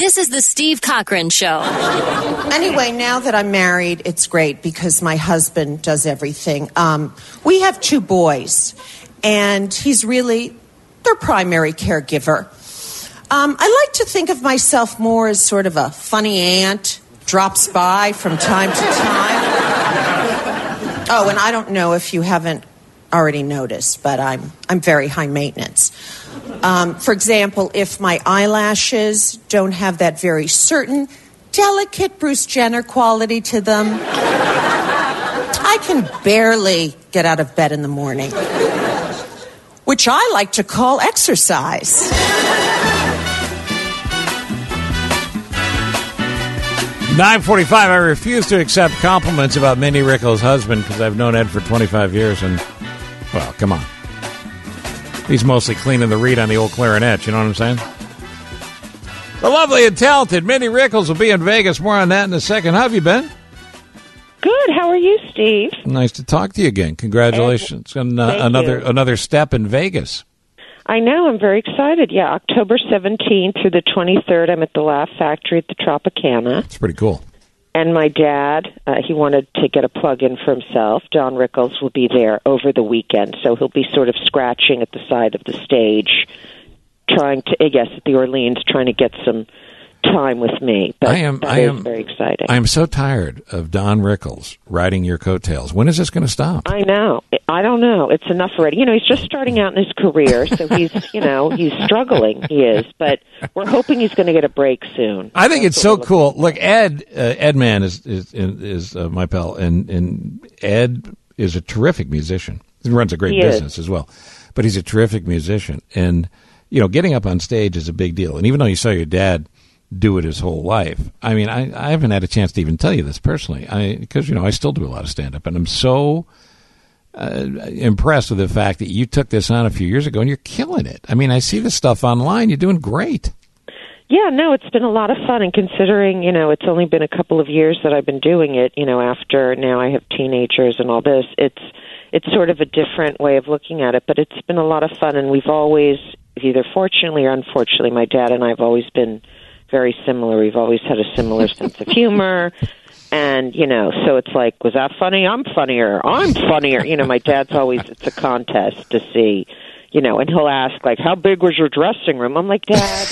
This is the Steve Cochran Show. Anyway, now that I'm married, it's great because my husband does everything. We have 2 boys, and he's really their primary caregiver. I like to think of myself more as sort of a funny aunt, drops by from time to time. Oh, and I don't know if you haven't already noticed, but I'm very high maintenance. For example, if my eyelashes don't have that very certain, delicate Bruce Jenner quality to them, I can barely get out of bed in the morning, which I like to call exercise. .45, I refuse to accept compliments about Minnie Rickles' husband because I've known Ed for 25 years and, well, come on. He's mostly cleaning the reed on the old clarinet, you know what I'm saying? The lovely and talented Minnie Rickles will be in Vegas. More on that in a second. How have you been? Good. How are you, Steve? Nice to talk to you again. Congratulations on another step in Vegas. I know. I'm very excited. Yeah, October 17th through the 23rd, I'm at the Laugh Factory at the Tropicana. It's pretty cool. And my dad, he wanted to get a plug-in for himself. Don Rickles will be there over the weekend, so he'll be sort of scratching at the side of the stage, at the Orleans, trying to get some time with me. But I am very exciting. I am so tired of Don Rickles riding your coattails. When is this going to stop? I know. I don't know. It's enough already. You know, he's just starting out in his career, so he's struggling. He is, but we're hoping he's going to get a break soon. I think it's so cool. Look, Edman is my pal, and Ed is a terrific musician. He runs a great business as well, but he's a terrific musician. And you know, getting up on stage is a big deal. And even though you saw your dad do it his whole life, I mean, I haven't had a chance to even tell you this personally, because I still do a lot of stand-up, and I'm so impressed with the fact that you took this on a few years ago and you're killing it. I mean, I see this stuff online. You're doing great. Yeah, no, it's been a lot of fun, and considering, it's only been a couple of years that I've been doing it, after now I have teenagers and all this, it's sort of a different way of looking at it, but it's been a lot of fun, and we've always, either fortunately or unfortunately, my dad and I have always been very similar. We've always had a similar sense of humor. And, so it's like, was that funny? I'm funnier. I'm funnier. My dad's always, it's a contest to see, and he'll ask, like, how big was your dressing room? I'm like, Dad,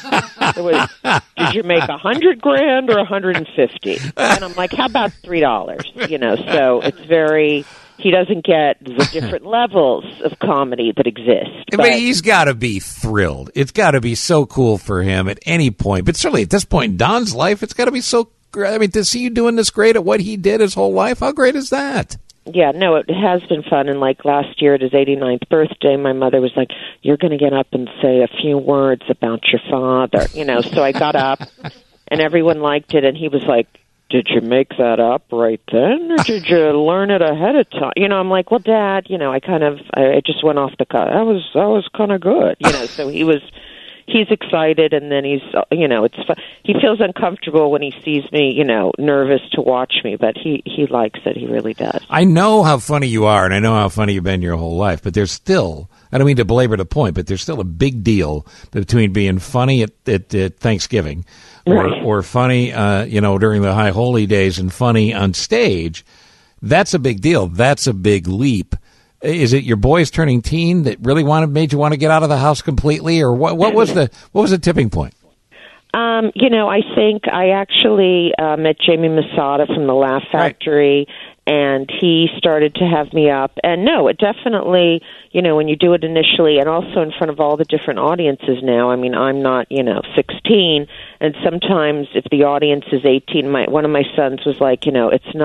did you make $100,000 or $150,000? And I'm like, how about $3? So it's very, he doesn't get the different levels of comedy that exist. But he's got to be thrilled. It's got to be so cool for him at any point. But certainly at this point in Don's life, it's got to be so great. I mean, to see you doing this great at what he did his whole life, how great is that? Yeah, no, it has been fun. And like last year at his 89th birthday, my mother was like, you're going to get up and say a few words about your father. So I got up and everyone liked it. And he was like, did you make that up right then, or did you learn it ahead of time? I'm like, well, Dad, I just went off the cuff. That was kind of good, So he's excited, and then he's, it's fun. He feels uncomfortable when he sees me, nervous to watch me, but he likes it. He really does. I know how funny you are, and I know how funny you've been your whole life, but there's still, I don't mean to belabor the point, but there's still a big deal between being funny at Thanksgiving. Or funny, during the high holy days, and funny on stage. That's a big deal. That's a big leap. Is it your boys turning teen that really made you want to get out of the house completely, or what was the tipping point? I think I actually met Jamie Masada from the Laugh Factory. Right. And he started to have me up. And no, it definitely, when you do it initially and also in front of all the different audiences now, I mean, I'm not, 16. And sometimes if the audience is 18, one of my sons was like, it's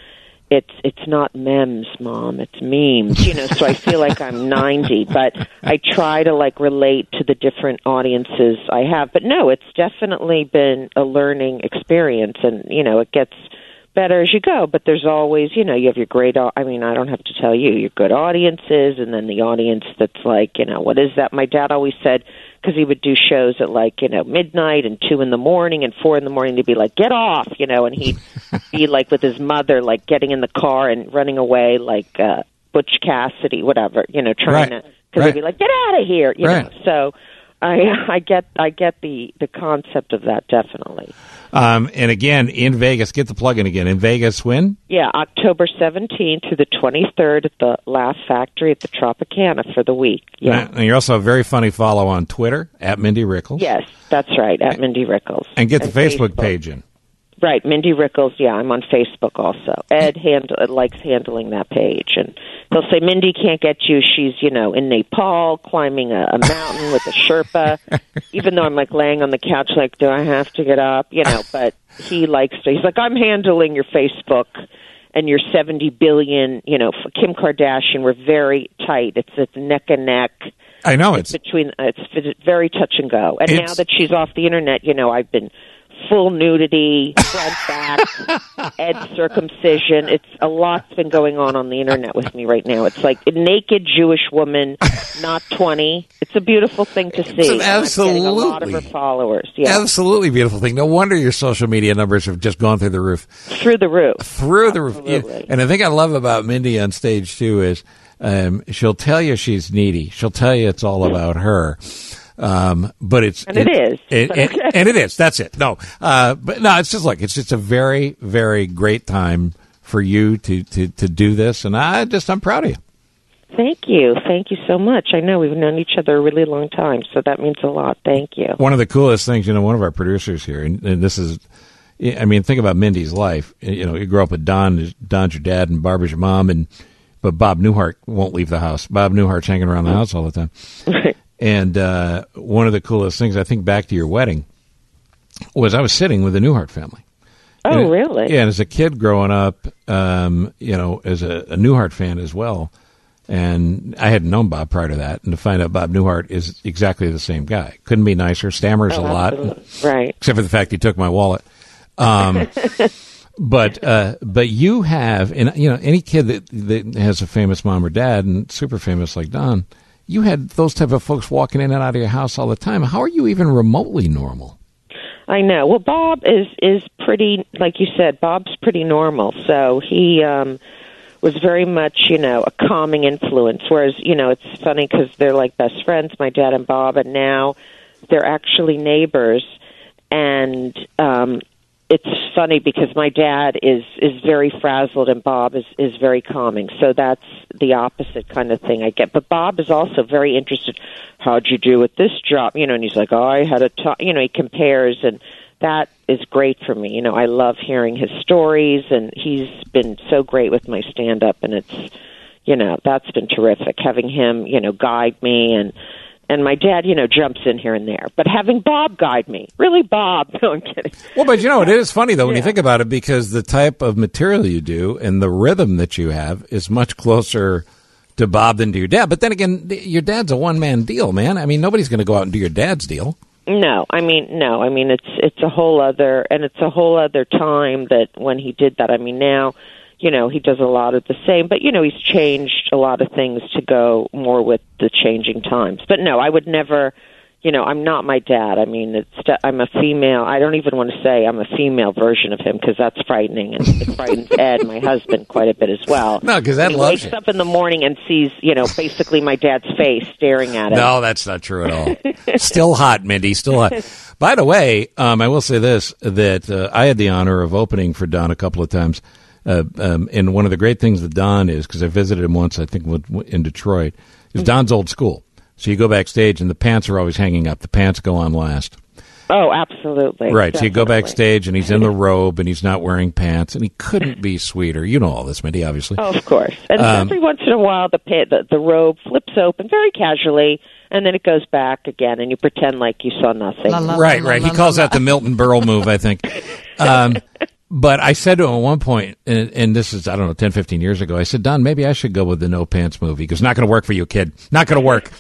not memes, Mom, it's memes, so I feel like I'm 90. But I try to, relate to the different audiences I have. But no, it's definitely been a learning experience. And, it gets better as you go, but there's always, you have your great, I don't have to tell you, your good audiences, and then the audience that's like, what is that? My dad always said, because he would do shows at midnight and 2 in the morning and 4 in the morning, to be like, get off, and he'd be like with his mother, like getting in the car and running away like Butch Cassidy, whatever, trying to, because he'd be like, get out of here, you know. So I get the concept of that, definitely. And again, in Vegas, get the plug in again. In Vegas, when? Yeah, October 17th through the 23rd at the Laugh Factory at the Tropicana for the week. Yeah. And you're also a very funny follow on Twitter, at Mindy Rickles. Yes, that's right, at Mindy Rickles. And get the Facebook page in. Right, Mindy Rickles, yeah, I'm on Facebook also. Ed likes handling that page. And he'll say, Mindy can't get you. She's, in Nepal climbing a mountain with a Sherpa. Even though I'm like laying on the couch like, do I have to get up? But he's like, I'm handling your Facebook and your 70 billion, for Kim Kardashian. We're very tight. It's neck and neck. I know. It's very touch and go. And now that she's off the internet, I've been full nudity, front back, Ed circumcision. It's a lot's been going on the internet with me right now. It's like a naked Jewish woman, not 20. It's a beautiful thing to see. It's absolutely. I'm getting a lot of her followers. Yeah. Absolutely beautiful thing. No wonder your social media numbers have just gone through the roof. Through the roof. Through the roof. Yeah. And the thing I love about Mindy on stage, too, is she'll tell you she's needy. She'll tell you it's all about her. But it is. And it is. That's it. No, but no, it's just a very, very great time for you to do this. And I'm proud of you. Thank you. Thank you so much. I know we've known each other a really long time, so that means a lot. Thank you. One of the coolest things, one of our producers here, and this is, think about Mindy's life. You grew up with Don's your dad and Barbara's your mom, but Bob Newhart won't leave the house. Bob Newhart's hanging around the house all the time. Right. And one of the coolest things, I think back to your wedding, was I was sitting with the Newhart family. Oh, really? Yeah, and as a kid growing up, as a Newhart fan as well, and I hadn't known Bob prior to that, and to find out Bob Newhart is exactly the same guy. Couldn't be nicer, stammers a lot. Right. Except for the fact he took my wallet. But you have, and any kid that has a famous mom or dad and super famous like Don, you had those type of folks walking in and out of your house all the time. How are you even remotely normal? I know. Well, Bob is pretty, like you said, Bob's pretty normal. So he was very much, a calming influence. Whereas, it's funny because they're like best friends, my dad and Bob, and now they're actually neighbors. And it's funny because my dad is very frazzled and Bob is very calming. So that's the opposite kind of thing I get. But Bob is also very interested. How'd you do with this job? And he's like, I had a he compares, and that is great for me. I love hearing his stories, and he's been so great with my stand-up, and it's, that's been terrific. Having him, guide me, and my dad, jumps in here and there. But having Bob guide me, really Bob. No, I'm kidding. Well, but it is funny, though, when you think about it, because the type of material you do and the rhythm that you have is much closer to Bob than to your dad. But then again, your dad's a one-man deal, man. Nobody's going to go out and do your dad's deal. No. It's a whole other, and it's a whole other time that when he did that. Now, he does a lot of the same, but, he's changed a lot of things to go more with the changing times. But no, I would never, I'm not my dad. I'm a female. I don't even want to say I'm a female version of him because that's frightening, and it frightens Ed, my husband, quite a bit as well. No, because Ed loves you. He wakes up in the morning and sees, basically my dad's face staring at him. No, that's not true at all. Still hot, Mindy, still hot. By the way, I will say this, that I had the honor of opening for Don a couple of times. And one of the great things that Don is, because I visited him once, I think, in Detroit, is Don's old school. So you go backstage, and the pants are always hanging up. The pants go on last. Oh, absolutely. Right. Definitely. So you go backstage, and he's in the robe, and he's not wearing pants, and he couldn't be sweeter. You know all this, Mindy, obviously. Oh, of course. And every once in a while, the robe flips open very casually, and then it goes back again, and you pretend like you saw nothing. Right. He calls that the Milton Berle move, I think. But I said to him at one point, and this is, 10, 15 years ago, I said, Don, maybe I should go with the no pants movie. He goes, not going to work for you, kid. Not going to work.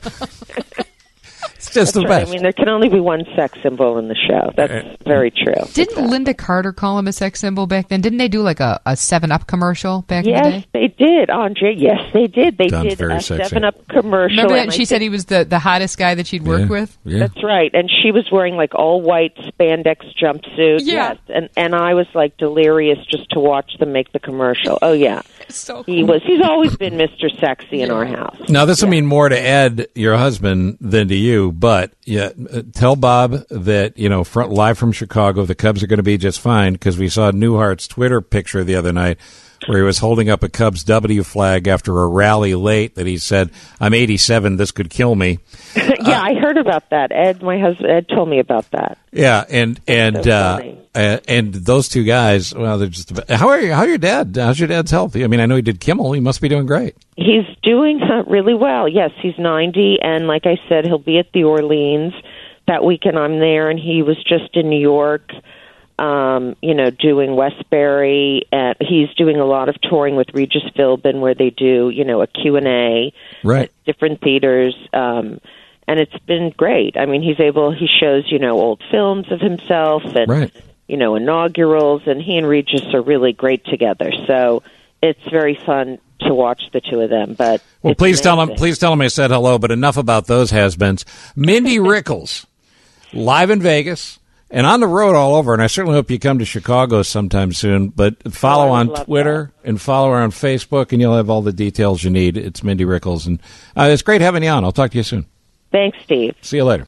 It's just the best. There can only be one sex symbol in the show. That's very true. Didn't Linda Carter call him a sex symbol back then? Didn't they do like a 7-Up commercial back in the day? Yes, they did, Andre. Yes, they did. They Don's did a very sexy. 7-Up commercial. Remember that? And she said he was the hottest guy that she'd worked with? Yeah. That's right. And she was wearing like all white spandex jumpsuit. Yeah. Yes. And I was like delirious just to watch them make the commercial. Oh, yeah. So cool. He's always been Mr. Sexy in our house. Now, this will mean more to Ed, your husband, than to you, but tell Bob that, live from Chicago, the Cubs are going to be just fine, because we saw Newhart's Twitter picture the other night where he was holding up a Cubs W flag after a rally late that he said, "I'm 87, this could kill me." Yeah, I heard about that. My husband, Ed told me about that. Yeah, and those two guys, well, they're just how's your dad? How's your dad's health? I mean, I know he did Kimmel. He must be doing great. He's doing really well. Yes, he's 90, and like I said, he'll be at the Orleans that weekend. I'm there, and he was just in New York, doing Westbury. He's doing a lot of touring with Regis Philbin, where they do, a Q&A at different theaters. And it's been great. I mean, he shows, old films of himself and, inaugurals, and he and Regis are really great together. So it's very fun to watch the two of them. But please tell him I said hello, but enough about those has-beens. Mindy Rickles, live in Vegas and on the road all over, and I certainly hope you come to Chicago sometime soon. But follow on Twitter and follow her on Facebook, and you'll have all the details you need. It's Mindy Rickles, and it's great having you on. I'll talk to you soon. Thanks, Steve. See you later.